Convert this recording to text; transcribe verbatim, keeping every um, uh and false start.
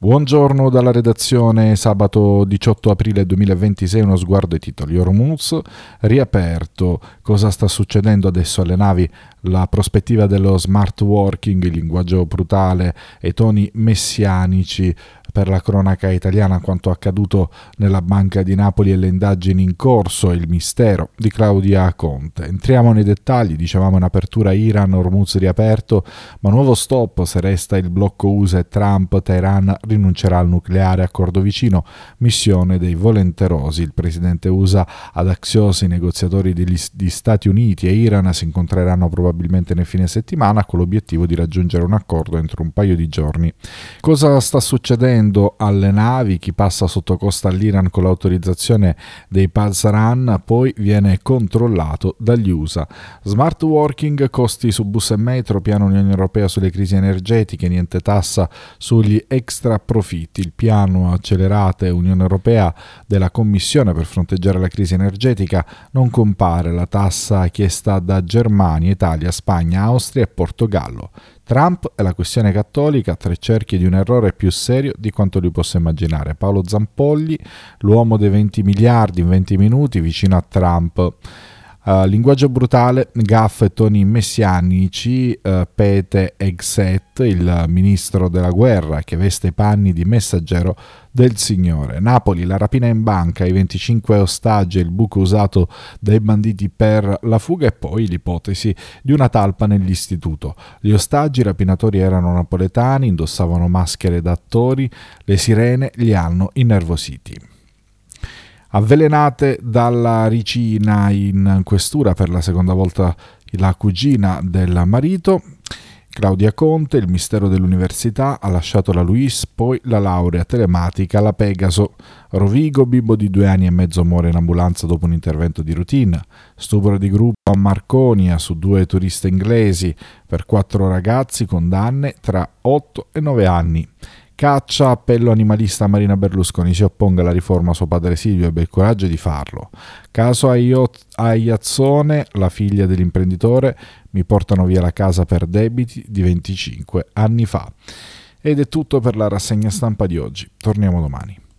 Buongiorno dalla redazione, sabato diciotto aprile duemilaventisei, uno sguardo ai titoli. Hormuz riaperto, cosa sta succedendo adesso alle navi? La prospettiva dello smart working, il linguaggio brutale e i toni messianici per la cronaca italiana, quanto accaduto nella Banca di Napoli e le indagini in corso e il mistero di Claudia Conte. Entriamo nei dettagli, dicevamo in apertura Iran, Hormuz riaperto, ma nuovo stop se resta il blocco U S A e Trump, Teheran rinuncerà al nucleare, accordo vicino, missione dei volenterosi. Il presidente U S A ad Axios, i negoziatori degli, di Stati Uniti e Iran si incontreranno probabilmente nel fine settimana con l'obiettivo di raggiungere un accordo entro un paio di giorni. Cosa sta succedendo alle navi? Chi passa sotto costa all'Iran con l'autorizzazione dei Pasran poi viene controllato dagli U S A. Smart working, costi su bus e metro, piano Unione Europea sulle crisi energetiche, niente tassa sugli extra profitti. Il piano accelerate Unione Europea della Commissione per fronteggiare la crisi energetica non compare la tassa chiesta da Germania, Italia, Spagna, Austria e Portogallo. Trump e la questione cattolica, tre cerchi di un errore più serio di quanto lui possa immaginare. Paolo Zampolli, l'uomo dei venti miliardi in venti minuti, vicino a Trump. Uh, linguaggio brutale, gaff e toni messianici, uh, Pete Hegseth, il ministro della guerra che veste i panni di messaggero del Signore. Napoli, la rapina in banca, i venticinque ostaggi e il buco usato dai banditi per la fuga, e poi l'ipotesi di una talpa nell'istituto. Gli ostaggi rapinatori erano napoletani, indossavano maschere da attori, le sirene li hanno innervositi. Avvelenate dalla ricina in questura per la seconda volta la cugina del marito. Claudia Conte, il mistero dell'università, ha lasciato la Luis, poi la laurea telematica alla Pegaso. Rovigo, bimbo di due anni e mezzo, muore in ambulanza dopo un intervento di routine. Stupro di gruppo a Marconia su due turiste inglesi, per quattro ragazzi, condanne tra otto e nove anni. Caccia, appello animalista a Marina Berlusconi, si opponga alla riforma, suo padre Silvio ebbe il coraggio di farlo. Caso Aiazzone, la figlia dell'imprenditore, mi portano via la casa per debiti di venticinque anni fa. Ed è tutto per la rassegna stampa di oggi, torniamo domani.